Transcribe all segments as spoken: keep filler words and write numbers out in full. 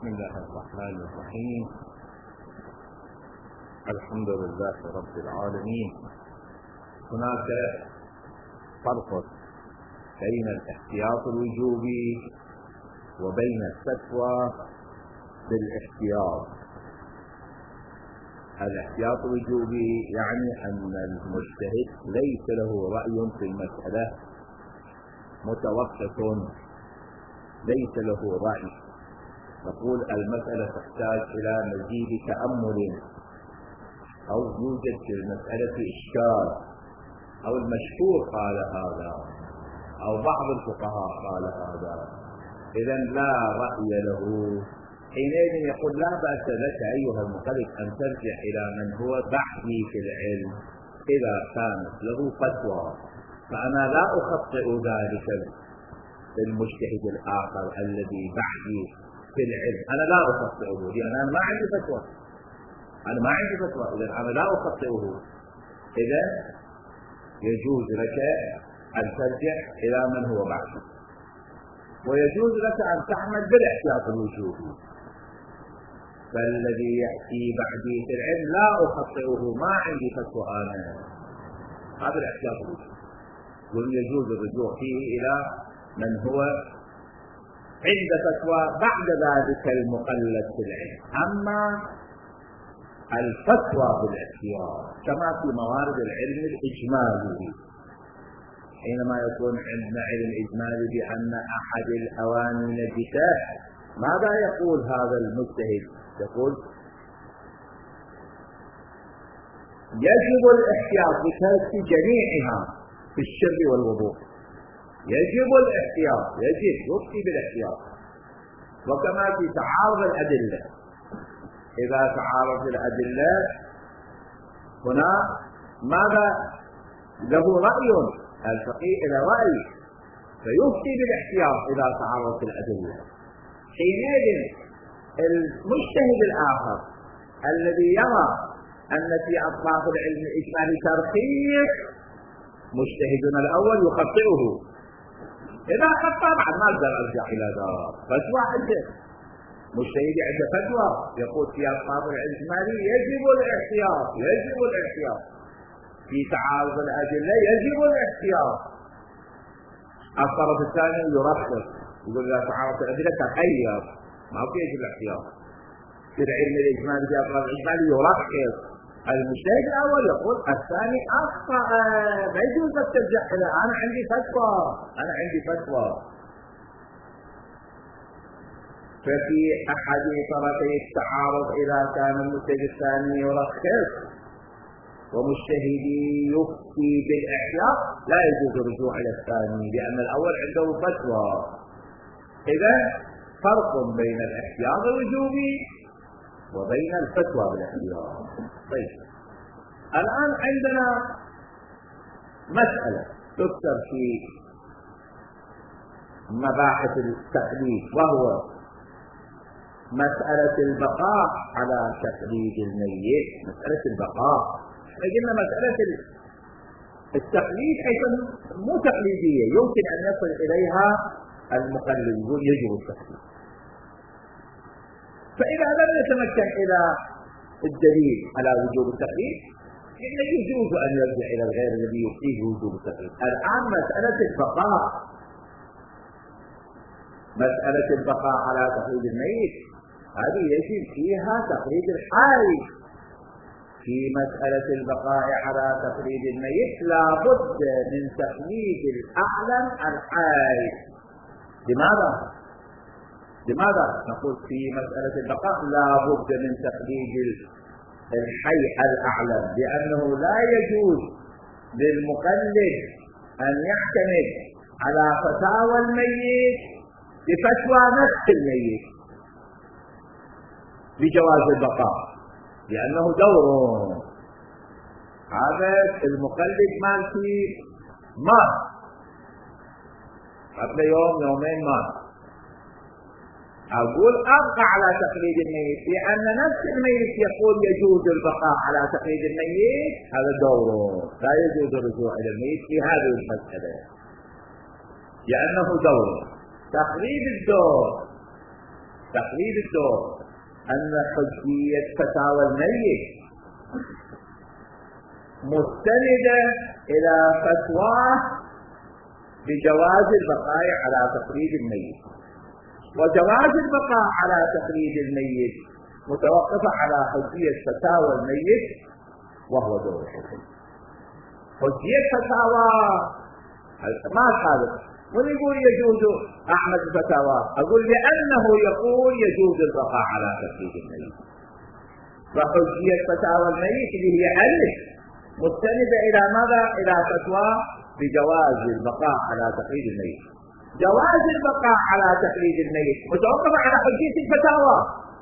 بسم الله الرحمن الرحيم. الحمد لله رب العالمين. هناك فرق بين الاحتياط الوجوبي وبين الفتوى بالاحتياط. الاحتياط الوجوبي يعني أن المجتهد ليس له رأي في المسألة، متوقف، ليس له رأي، نقول المسألة تحتاج إلى مزيد تأمل، أو يوجد في المسألة إشكال، أو المشهور قال هذا، أو بعض الفقهاء قال هذا، إذا لا رأي له. حينئذ يقول لا بأس لك أيها المقلد أن ترجع إلى من هو بعدي في العلم إذا كانت له فتوى، فأنا لا أخطئ ذلك المجتهد الآخر الذي بعدي في العلم، أنا لا أخطئه لأن أنا ما عندي فتوى، أنا ما عندي فتوى، إذا أنا لا أخطئه. إذا يجوز لك أن ترجع إلى من هو بعدي، ويجوز لك أن تعمل بالاحتياط الوجوبي. فالذي يأتي بعدي في العلم لا أخطئه، ما عندي فتوى أنا، هذا الاحتياط الوجوبي، ويجوز الرجوع فيه إلى من هو عند فتوى بعد ذلك المقلد في العلم. أما الفتوى بالاحتياط كما في موارد العلم الإجمالي، حينما يكون عندنا علم إجمالي بأن أحد الأواني نجسة، ماذا يقول هذا المجتهد؟ يقول يجب الاحتياط بترك جميعها في الشرب والوضوء، يجب الاحتياط، يجب يفتي بالاحتياط. وكما في تعارض الأدلة، إذا تعارض الأدلة هنا ماذا له رأي الفقيه إلى رأي، فيفتي بالاحتياط إذا تعارضت الأدلة. حينئذ المجتهد الآخر الذي يرى أن في أطراف العلم الإجمالي ترخيص، مجتهدنا الأول يخطئه، إذا خطأ بعد ما أقدر أرجع إلى دار فتوى عنده، مجتهد عنده فتوى يقول في أطراف العلم الإجمالي يجب الاحتياط، يجب الاحتياط في تعارض الأدلة، يجب الاحتياط. الطرف الثاني يرخص، يقول إذا تعارض الأدلة تخير، ما في يجب الاحتياط. في العلم الإجمالي في أطراف الإجمالي يرخص، المجتهد الأول يقول الثاني أخطأ، ما يجوز أن ترجع إلى أنا عندي فتوى، أنا عندي فتوى. ففي أحد طرفي التعارض إذا كان المجتهد الثاني يرخص ومجتهدي يفتي بالاحتياط لا يجوز الرجوع إلى الثاني، لأن الأول عنده فتوى. إذا فرق بين الاحتياط الوجوبي وبين الفتوى بالاحتياط. طيب، الآن عندنا مسألة تذكر في مباحث التقليد، وهو مسألة البقاء على تقليد الميت. مسألة البقاء، قلنا مسألة التقليد أيضا مو تقليدية، يمكن أن يصل إليها المقلد، يقول يجب التقليد. فإذا لم يتمكن إلى الدليل على وجوب التقليد، إنه يجوز أن يرجع إلى الغير الذي يفتيه وجوب التقليد. الآن مسألة البقاء، مسألة البقاء على تقليد الميت، هذه يجب فيها تقليد الحي. في مسألة البقاء على تقليد الميت لا بد من تقليد الأعلم الحي. لماذا؟ لماذا نقول في مسألة البقاء لا بد من تقليد الحي الأعلم؟ لأنه لا يجوز للمقلد أن يعتمد على فتاوى الميت بفتوى نفس الميت بجواز البقاء، لأنه دور. هذا المقلد مالتي مات قبل يوم يومين مات، أقول أبقى على تقليد الميت لأن نفس الميت يقول يجوز البقاء على تقليد الميت، هذا دوره، لا يجوز الرجوع إلى الميت في هذه المسألة لأنه دوره. تقليد الدور تقليد الدور أن حجية فتاوى الميت مستندة إلى فتواه بجواز البقاء على تقليد الميت، وجواز البقاء على تقليد الميت متوقفة على حجية فتاوى الميت وهو دور الحكم. حجية فتاوى ما هذا من يقول يجوز أحمد الفتاوى؟ أقول لأنه يقول يجوز البقاء على تقليد الميت، فحجية فتاوى الميت اللي هي ألف مستندة إلى ماذا؟ إلى فتوى بجواز البقاء على تقليد الميت. جواز البقاء على تقليد الميت متوقف على حجية الفتاوى.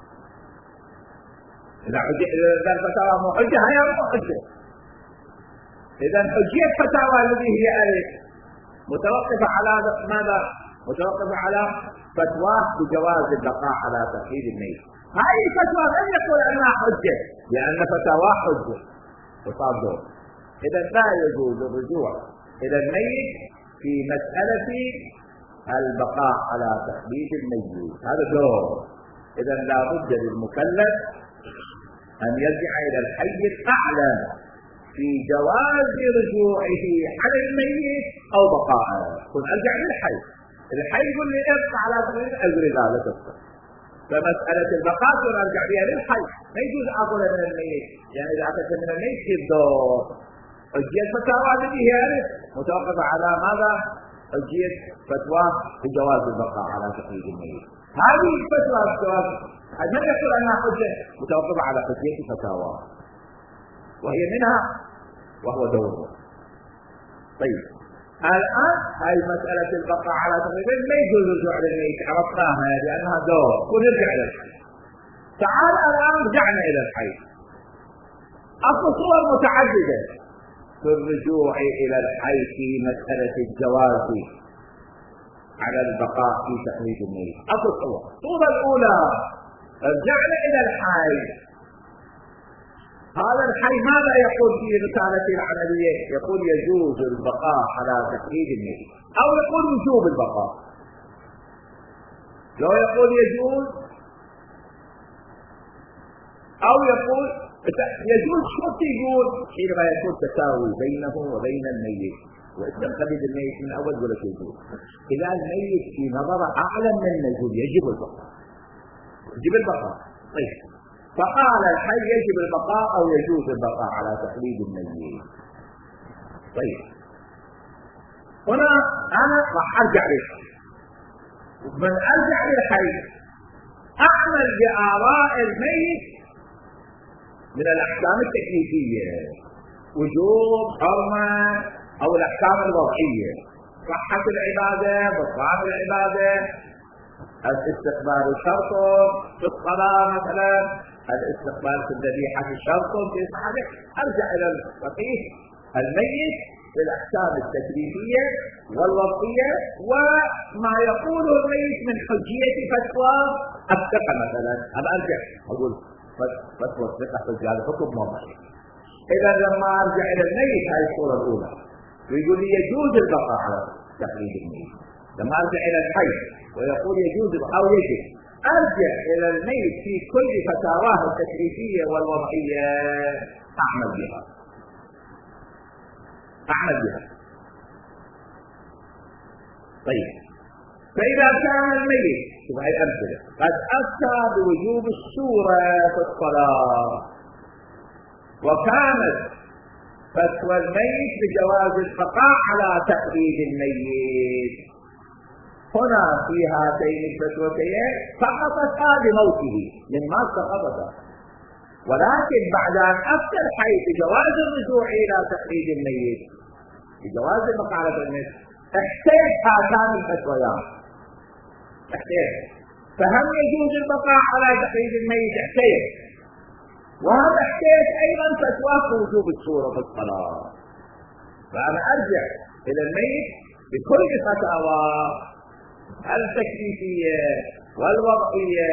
إذا إذا الفتاوى مو حجة هي مو حجة. إذا حجية فتاوى الذي هي ألف متوقفة على ماذا؟ متوقفة على فتوى بجواز البقاء على تقليد الميت. هذه الفتوى لم يقول أنها حجة لأن فتاوى حجة وصار دور. إذا لا يجوز الرجوع إلى الميت في مسألة البقاء على تقليد الميت، هذا دور. إذا لا بد للمكلف أن يرجع إلى الحي الأعلى في جواز رجوعه على الميت أو بقاءه. قل أرجع للحي، الحي يقول لي ابقى على تقليد أجري لا لا تبقى. فمسألة البقاء ترجع بها للحي، ما يجوز أقول من الميت، يعني إذا أتت من الميت يصير دور. حجية فتاوى التي هي متوقفة على ماذا؟ حجية فتوى بجواز البقاء على تقليد الميت. هذه الفتوى بجواز من يقول أنها حجة؟ متوقفة على حجية فتاوى وهي منها وهو دوره. طيب الآن هاي مسألة البقاء على تقليد الميت ما يجوز الرجوع للميت، عرفناها لأنها دور ونرجع إلى الحي. تعال الآن رجعنا إلى الحي. أصل صور متعددة في الرجوع إلى الحي في مسألة الجواز على البقاء في تقليد الميت. أصل صور. الصورة الأولى رجعنا إلى الحي. هذا الحي ماذا يقول في رسالته العملية؟ يقول يجوز البقاء على تقليد الميت أو يقول وجوب البقاء. لو يقول يجوز أو يقول يجوز، شو يقول؟ حينما يكون تساوي بينه وبين الميت، وإذا تقليد الميت من أول ولا يجوز. إذا الميت في نظر أعلى من يقول يجب البقاء، يجب البقاء. طيب فقال الحي يجب البقاء أو يجوز البقاء على تقليد الميت. طيب هنا أنا راح أرجع للحي، ومن أرجع للحي أعمل بآراء الميت من الأحكام التكليفية، وجوب، حرمة، أو الأحكام الوضعية، صحة العبادة، بطلان العبادة، الاستقبال شرط في الصلاة مثلا، الاستقبال في الذبيحة شرط في صحته. أرجع إلى الفقيه الميت في الأحكام التكليفية والوضعية وما يقوله الميت من حجية فتوى الثقة مثلا. أنا أرجع أقول فتوى الثقة في هذا حكم وضعي. إذا لما أرجع إلى الميت هذه الصورة الأولى ويقول لي يجوز البقاء على تقليد الميت. لما أرجع إلى الحي ويقول يجوز أو يجب، أرجع إلى الميت في كل فتاواه التكليفية والوضعية أعمل بها أعمل بها طيب فإذا كان الميت شوف هاي الأمثلة قد أفتى بوجوب السورة في الصلاة، وكانت فتوى الميت بجواز البقاء على تقليد الميت، هنا في هاتين الفتوتين سقطتا بموته مما سقطتا، ولكن بعد أن أفتى الحي بجواز الرجوع إلى تقليد الميت بجواز البقاء على تقليد الميت احتاج هاتان الفتويات احتاج، فهم يجوز البقاء على تقليد الميت احتاج، وهذا احتاج أيضا فتوى وجوب السورة في الصلاة. فأنا أرجع إلى الميت بكل فتاوى التكليفية والوضعية.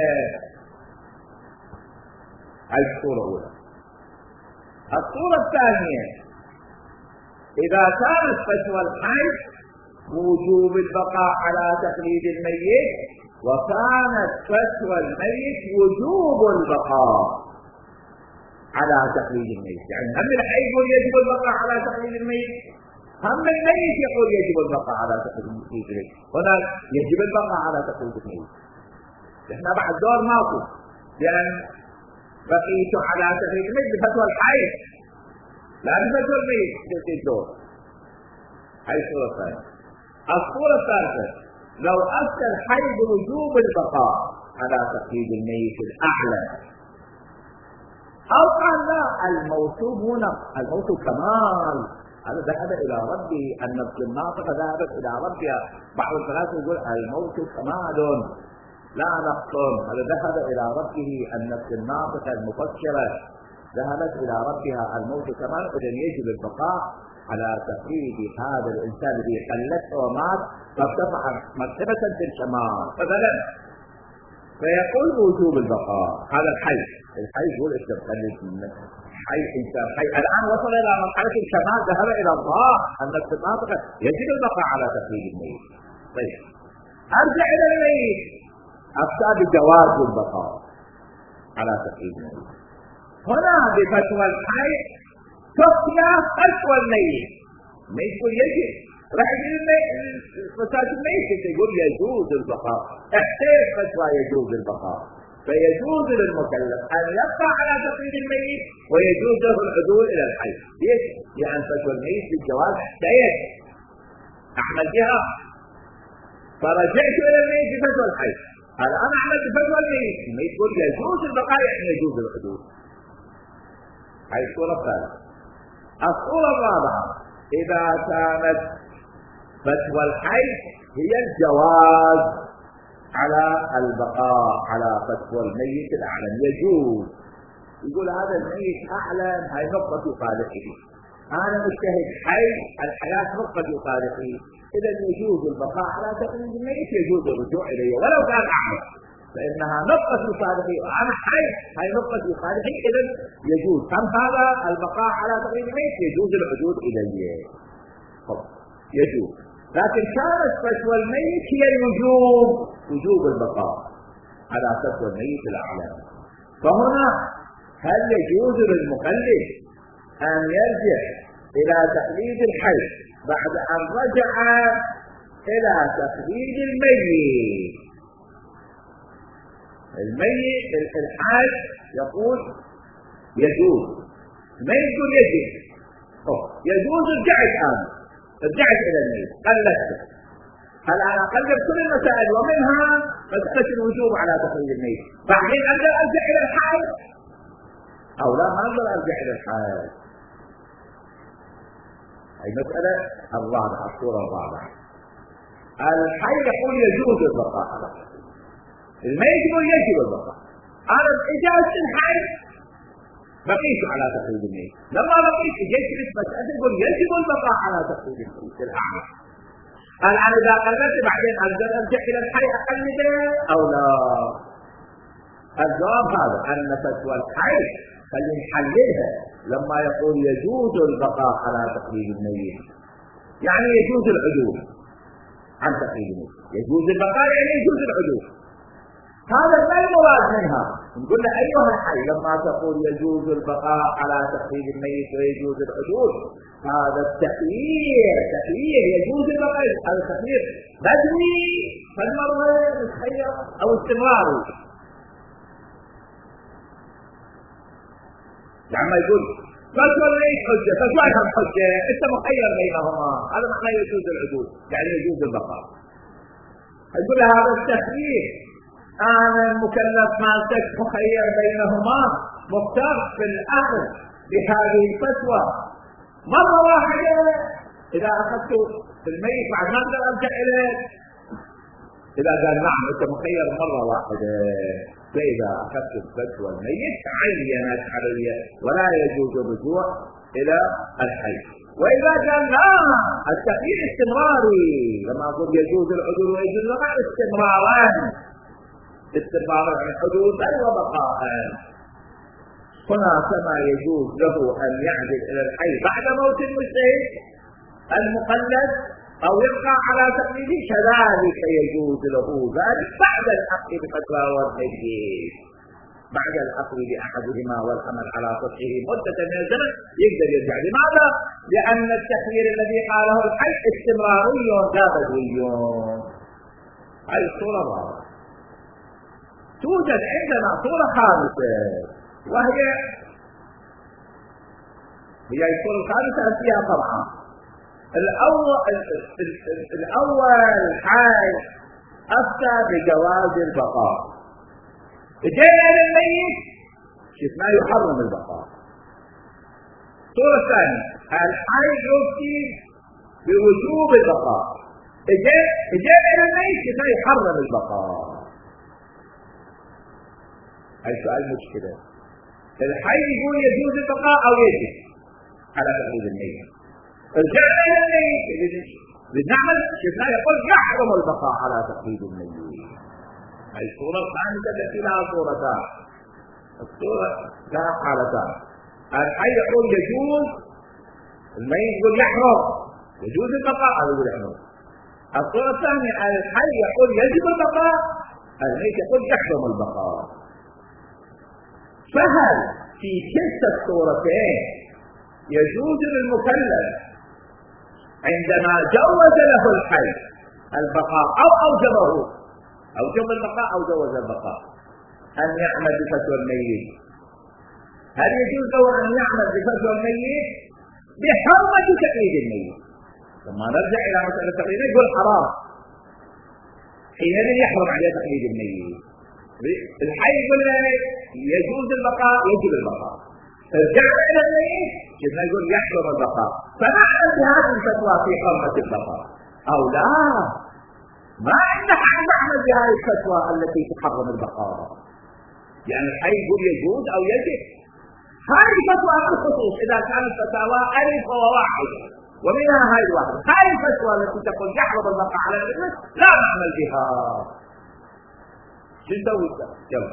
هذه الصورة الأولى. الصورة الثانية، إذا كانت فتوى الحي وجوب البقاء على تقليد الميت وكانت فتوى الميت وجوب البقاء على تقليد الميت. يعني هم الحي يقول يجب البقاء على تقليد الميت، هم الميت يقول يجب البقاء على تقليد الميت. هنا يجب البقاء على تقليد الميت. احنا بعد دور ماكو، لأن بقيت على تقليد الميت بفتوى الحي لا بفتوى الميت في الدور. هاي الصورة الثانية. الصورة الثالثة لو أفتى الحي بوجوب البقاء على تقليد الميت الأعلى، أو قال لا الموت هنا الموت كمال، هذا ذهب إلى ربه، النفس الناطقة ذهبت إلى ربها. بعض الفلاسفة يقول الموت كمال لا نقص، هذا ذهب إلى ربه، النفس الناطقة المفكرة ذهبت إلى ربها، الموت كمال، إذن يجب البقاء على تقليد هذا الإنسان الذي قلت ومات فارتفع مرتبة في الكمال مثلا، فيقول وجوب البقاء. هذا الحي الحي يقول ايش تقلد حي انسان حي الان وصل الى مرحله الكمال، ذهب الى الله، النفس الناطقه، يجب البقاء على تقليد الميت. طيب ارجع الى الميت، افتى بجواز البقاء على تقليد الميت. هنا بفتوى الحي تفتى فتوى الميت، ما يقول يجب، راح يقول فتاة الميت يقول يجوز البقاء، احتاج فتوى يجوز البقاء، فيجوز للمكلف أن يبقى على تقليد الميت ويجوز له العدول إلى الحي. ليش؟ لأن فتوى الميت بالجواز احتاج أعمل بها، فرجعت إلى الميت بفتوى الحي، هذا أنا أعمل بفتوى الميت، الميت يقول يجوز البقاء يعني يجوز العدول. هاي الصورة الثالثة. الصورة الرابعة إذا كانت فتوى الحي هي الجواز على البقاء على فتوى الميت الأعلم، يجوز، يقول هذا الميت أعلم، هاي نقطة خالقه، أنا مجتهد حي، الحياة نقطة خالقه، إذا يجوز البقاء على تقليد الميت، يجوز الرجوع إليه ولو كان أعلم، فإنها نقطة خالقه وأنا حي، هاي نقطة خالقه، إذا يجوز. هم هذا البقاء على تقليد الميت يجوز العدول إليه، يجوز. لكن كانت فتوى الميت هي الوجوب، وجوب البقاء على فتوى الميت الأعلى. فهنا هل يجوز للمقلد أن يرجع إلى تقليد الحي بعد أن رجع إلى تقليد الميت؟ الميت الحاج يقول يجوز، ما يقول يجب، يجوز ارجع الآن، رجعت إلى الميت قلدت، هل أنا قلدت كل المسائل ومنها مسألة الوجوب على تقليد الميت، بعدين أقدر أرجع إلى الحاج أو لا ما أقدر أرجع إلى الحاج؟ هي مسألة الرابعة، الصورة الرابعة. الحي يقول يجوز البقاء على الميت، يقول يجب البقاء. أنا إجازة الحي بقيت على تقليد الميت، لما بقيت جيت نسبة أقول يجب البقاء على تقليد الميت الأعلى. الآن إذا قلدت بعدين أقدر أرجع إلى الحي أقلده أو لا؟ الجواب هذا، أن فتوى الحي خلي نحللها لما يقول يجوز البقاء على تقليد الميت، يعني يجوز العدول عن تقليد الميت، يجوز البقاء يعني يجوز العدول، هذا ما المراد منها. نقول له أيها الحي لما تقول يجوز البقاء على تقليد الميت ويجوز العدول، هذا التخيير تخيير يجوز البقاء، هذا تخيير بدني فالمرة متخير أو استمراري. لما يقول فتوى الميت حجة، فتواها حجة، أنت مخير بينهما، هذا معناه يجوز العدول يعني يجوز البقاء. يقول هذا التخيير أنا المكلف مالتك مخير بينهما، مختار في الأخذ بهذه الفتوى مرة واحدة، إذا أخذت في الميت بعد ما أقدر أرجع إليه، إذا قال نعم أنت مخير مرة واحدة، فإذا أخذت الفتوى الميت عينت علي ولا يجوز الرجوع إلى الحي. وإذا قال لا التغيير استمراري، لما أقول يجوز العدول ويجوز البقاء استمرارا، استمرارا عن الحدود بل وبقاء، هنا كما يجوز له أن يعدل إلى الحي بعد موت المجتهد المقلد أو يبقى على تقليده كذلك يجوز له ذلك بعد الأخذ بفتوى والتجديد، بعد الأخذ بأحدهما والعمل على صحيح مدة من الزمن يقدر يرجع. لماذا؟ لأن التخيير الذي قاله الحي استمراري لا بدوي. هذه الصورة الرابعة. توجد عندنا صورة خامسة وهي هي الصورة الخامسة فيها طبعا الأول الأول حال أفتى بجواز البقاء، جاء للميت شفنا يحرم البقاء. الصورة الثانية الحي يفتي بوجوب البقاء، جاء للميت شفنا يحرم البقاء. هاي سؤال مشكلة. الحي يقول يجوز البقاء أو يجب على تقليد الميت، الجاء للميت بالنعمل شفنا يقول يحرم البقاء على تقليد الميت. الصورة الخامسة التي لها صورتان، الصورة لها حالتان. الحي يقول يجوز، الميت يقول يحرم، يجوز البقاء أو يقول يحرم. الصورة الثانية الحي يقول يجب البقاء، الميت يقول يحرم البقاء. فهل في كلتا الصورتين يجوز للمكلف عندما جوز له الحي البقاء أو أوجبه أوجب البقاء أو جوز البقاء أن يعمل بفتوى الميت؟ هل يجوز له أن يعمل بفتوى الميت بحرمة تقليد الميت؟ ثم نرجع إلى مسألة التقليد يقول حرام، حينئذ يحرم عليه تقليد الميت. الحي يقول يجوز البقاء يجب البقاء، رجع إلى الميت كما يقول يحرم البقاء. فنعمل بهذه الفتوى في حرمة البقاء أو لا؟ ما عندنا حق نعمل بهذه الفتوى التي تحرم البقاء، يعني الحي يقول يجوز أو يجب. هذه فتوى بالخصوص إذا كانت فتاوى ألف وواحد ومنها هاي الواحد. هاي الفتوى التي تقول يحرم البقاء على الإبن لا نعمل بها. شو نسوي؟ يلا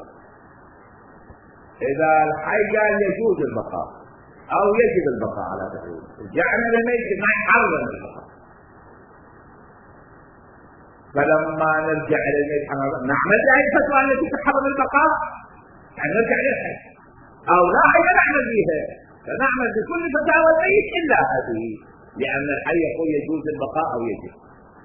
إذا الحي قال يجوز البقاء أو يجب البقاء على تقليد، رجعنا للميت ما يحرم البقاء. فلما نرجع إلى الميت نعمل هذه الفتوى التي تحرم البقاء، يعني نرجع للحي أو لا حي نعمل بها، فنعمل بكل فتاوى الميت إلا هذه، لأن الحي يقول يجوز البقاء أو يجب.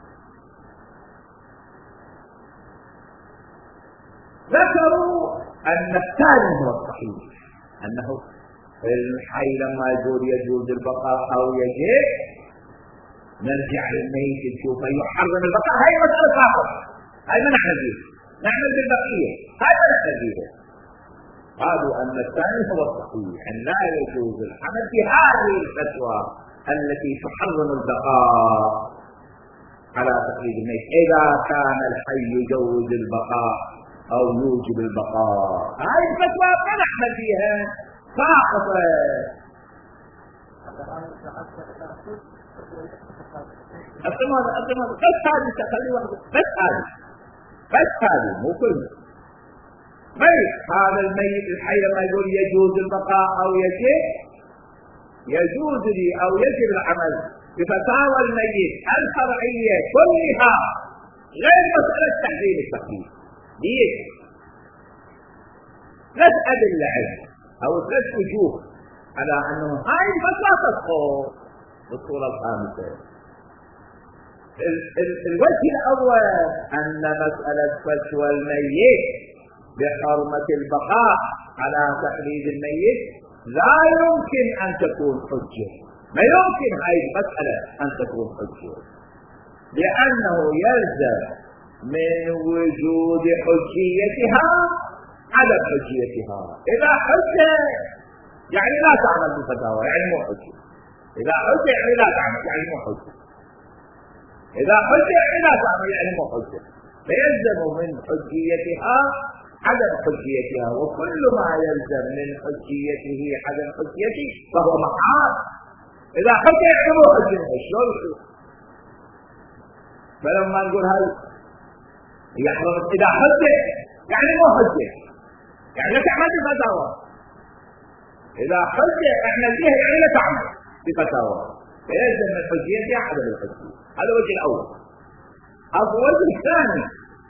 ذكروا أن الثاني هو الصحيح، أنه الحي لما يقول يجوز البقاء أو يجب نرجع للميت نشوفه يحرم البقاء. هاي مسألة آخر، هاي ما نعمل بها، نعمل بالبقية، هاي ما نعمل بها. قالوا أن الثاني هو الصحيح، أن لا يجوز الحمل بهذه الفتوى التي تحرم البقاء على تقليد الميت إذا كان الحي يجوز البقاء أو يوجب البقاء. هاي الفتوى ما نعمل بها، ساقطة. أسمع أسمع بس هذه تخلي واحدة، بس هذه بس هذه مو كلها. ميت هذا الميت الحي ما يقول يجوز البقاء أو يجب، يجوز لي أو يجب العمل بفتاوى الميت الفرعية كلها غير مسألة تحريم التقليد. ليش؟ ثلاث أدلة عندنا أو ثلاث وجوه على أنه هاي الفتوى تسقط بالصورة الخامسة. الوجه الأول أن مسألة فتوى الميت بحرمة البقاء على تقليد الميت لا يمكن أن تكون حجة، ما يمكن هاي المسألة أن تكون حجة، لأنه يلزم من وجود حجيتها عدم حجيتها. إذا حجة يعني لا تعمل بالفتاوى يعني مو حجة، إذا حجة يعني لا تعمل يعني مو حجة، إذا حجة يعني لا تعمل يعني مو حجة. فيلزم من حجيتها عدم حجيتها، وكل ما يلزم من حجيته عدم حجيته فهو محال. إذا حجة يعني مو حجة، شلون شو؟ فلما نقول هاي يحرم إذا حجة يعني مو حجة، يعني لا تعمل بفتاوى. إذا حجة احنا فيها يعني لا تعمل بفتاوى. فيلزم من حجيتها عدم الحجية. هذا الوجه الأول. الوجه الثاني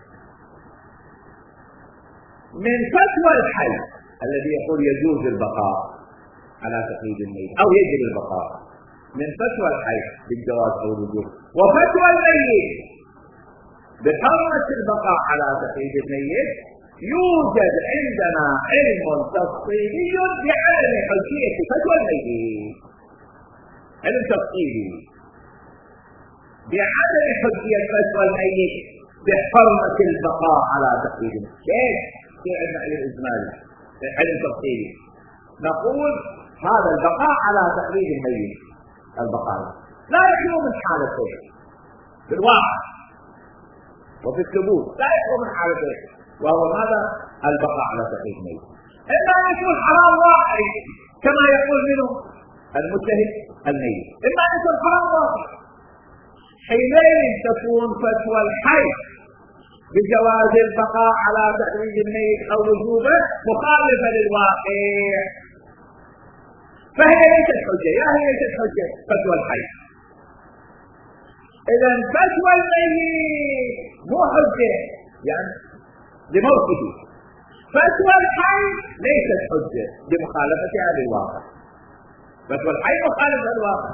من فتوى الحي الذي يقول يجوز البقاء على تقييد الميت أو يجب البقاء، من فتوى الحي بالجواز أو الوجوب، وفتوى الميت بحرمة البقاء على تقييد الميت، يوجد عندنا علم تفصيلي بعلم حجية فتوى الميت، علم تفصيلي بعدم حجية فتوى الميت بحرمة البقاء على تقييد الميت. كيف؟ في عندنا علم إجمالي، علم تفصيلي، نقول هذا البقاء على تقييد الميت، البقاء لا يخلو من حالتين في الواقع وفي الثبوت، لا يخلو من حالتين، وهو ماذا؟ البقاء على تقييد الميت. إما أن يكون حرام واقعي كما يقول منه المجتهد الميت، إما أن يكون حرام واقعي، حينئذ تكون فتوى الحي بجواز البقاء على تقييد الميت أو وجوبه مخالفة للواقع، فهي ليست حجة. يا هي ليست حجة فتوى الحي. إذا فتوى الميت مو حجة يعني لموته، فتوى الحي ليست حجة لمخالفتها للواقع. فتوى الحي مخالفة للواقع،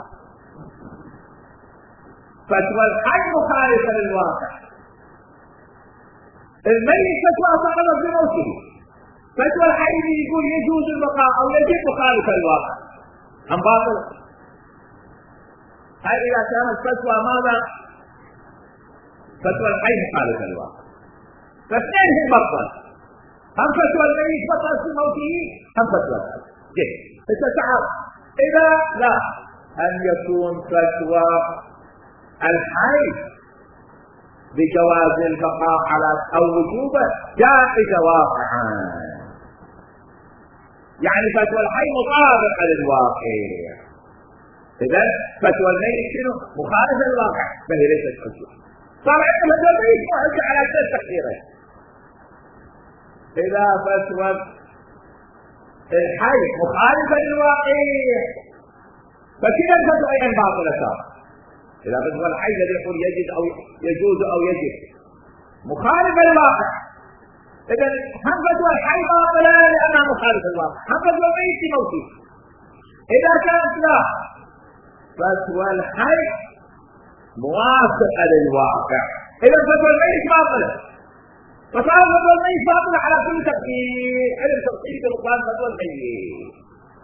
فتوى الحي مخالفة للواقع. الميت فتوى صارت بموته، فتوى الحي يقول يجوز البقاء أو يجب مخالفة للواقع، أم باطل؟ هاي إذا كانت فتوى ماذا؟ فتوى الحي مخالفة للواقع، فاثنين هم بطل، هم فتوى الميت بطل في موته، هم فتوى الحي. جيد، فتتعب إذا لا أن يكون فتوى الحي بجواز البقاء على أو وجوبه جائزة واقعا، يعني فتوى الحي مطابقة للواقع. إذا فتوى الميت شنو؟ مخالفة للواقع، فهي ليست حجة. صار عندنا فتوى الميت مو حجة على أساس تقديره. إذا فتوى الحي مخالفة للواقع فكذا الفتوى أيضا باطلة صار. إذا فتوى الحي الذي يقول يجوز أو يجوز أو يجب مخالفة للواقع، إذا هم فتوى الحي باطلة لأنها مخالفة للواقع، هم فتوى الميت موتي. إذا كانت لا فتوى الحي موافقة للواقع، إذا فتوى الميت باطلة، فصار فتوى الميت باطلة على كل تفكير، علم تفكير بطلان فتوى الميت.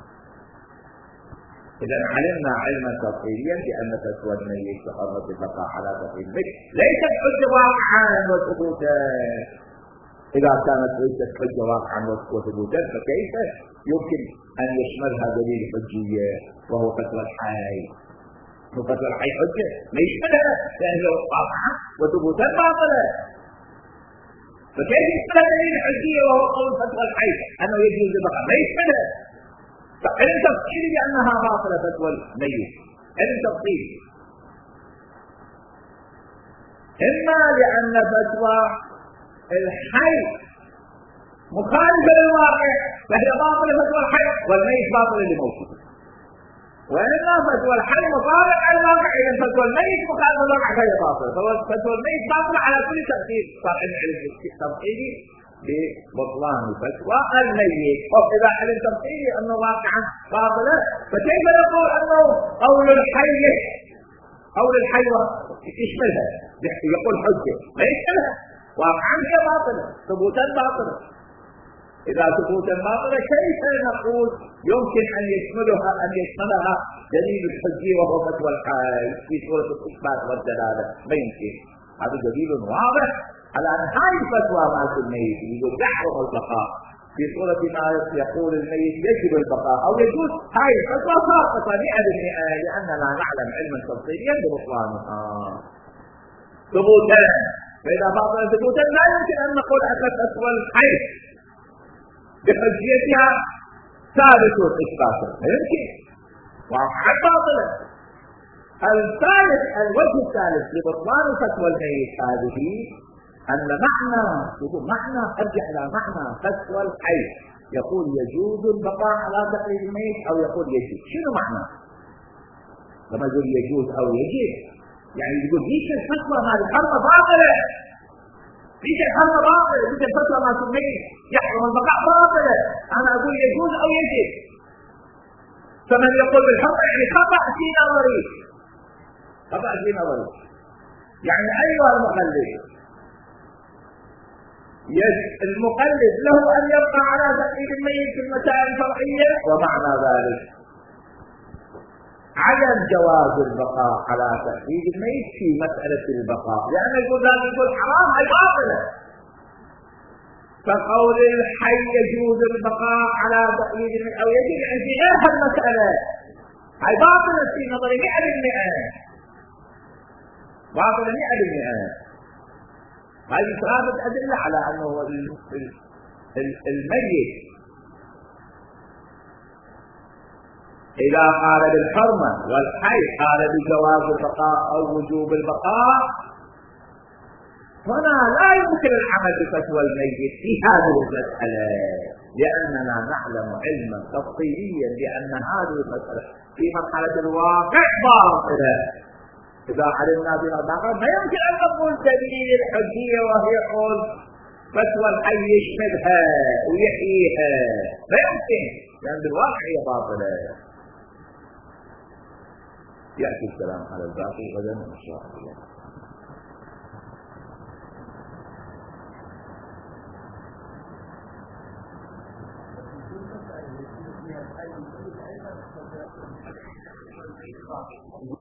إذا علمنا علما تفصيليا بأن فتوى الميت بحرمة البقاء على تقييد الميت ليست حجة واقعا وثبوتا. إذا كانت ليست حجة واقعا وثبوتا فكيف يمكن أن يشملها دليل حجية وهو فتوى الحي؟ فتوى الحي حجة ما يشملها لأنه واقعا وثبوتا باطلة، فكيف يشملها دليل حجية وهو قول فتوى الحي أنه يجوز البقاء؟ ما يشملها. علم تفصيلي بأنها باطلة فتوى الميت، علم تفصيلي، إما لأن فتوى الحي مخالفة للواقع فهي باطلة فتوى الحي والميت باطلة لموته، وإما فتوى الحي مطابقة على الواقع إذا فتوى الميت مخالفة للواقع فهي باطلة، فتوى الميت باطلة على كل تفصيل. صار علم تفصيلي ببطلان فتوى الميت. وإذا علم تفصيلي أنه واقعا باطلة فكيف نقول أنه قول الحي قول الحي يشملها يقول حجة؟ ما يشملها، واقعا هي باطلة ثبوتا باطلة. إذا ثبوتا باطلة كيف نقول يمكن أن يشملها أن يشملها دليل الحجية وهو فتوى الحي في صورة الإثبات والدلالة؟ ما يمكن. هذا دليل واضح على أن هاي الفتوى مات الميت يقول يحرم البقاء في صورة ما يقول الميت يجب البقاء أو يجوز. هاي الفتوى خاصة مئة بالمئة لأننا نعلم علما تفصيليا ببطلانها ثبوتا. فإذا باطل ثبوتا لا يمكن أن نقول أن فتوى الحي بحجيتها ثابت إثباتا، لا يمكن، واقعا باطلة. الثالث الوجه الثالث لبطلان فتوى الميت هذه أن معنى يقول معنى أرجع إلى معنى فتوى الحي يقول يجوز البقاء على تقييد الميت أو يقول يجوز. شنو معنى؟ لما يقول يجوز أو يجب يعني يقول ليش الفتوى ما الحرمة باطلة، ليش الحرمة باطلة، ليش الفتوى ما تسميه يحرم البقاء باطلة، أنا أقول يجوز أو يجب. فمن يقول بالحرمة يعني خطأ في نظري، خطأ في نظري. يعني أيها المقلد، المقلد له أن يبقى على تقليد الميت في المسائل الفرعية، ومعنى ذلك عدم جواز البقاء على تقليد الميت في مسألة البقاء، لأن يقول ذلك يقول حرام هي باطلة. فقول الحي يجوز البقاء على تقليد الميت أو يجب يعني في غير هالمسألة هي باطلة في نظري مئة بالمئة، باطلة مئة بالمئة. هذه ثلاثة أدلة على أنه الميت إذا قال بالحرمة والحي قال بجواز البقاء أو وجوب البقاء، هنا لا يمكن العمل بفتوى الميت في هذه المسألة، لأننا نعلم علما تفصيليا بأن هذه المسألة في مرحلة الواقع باطلة. إذا علمنا بها باطلة ما يمكن أن نقول دليل الحجية وهي قول فتوى الحي يشملها ويحييها، لا يمكن، لأن بالواقع هي باطلة. يأتي الكلام على الباقي غدا إن شاء الله.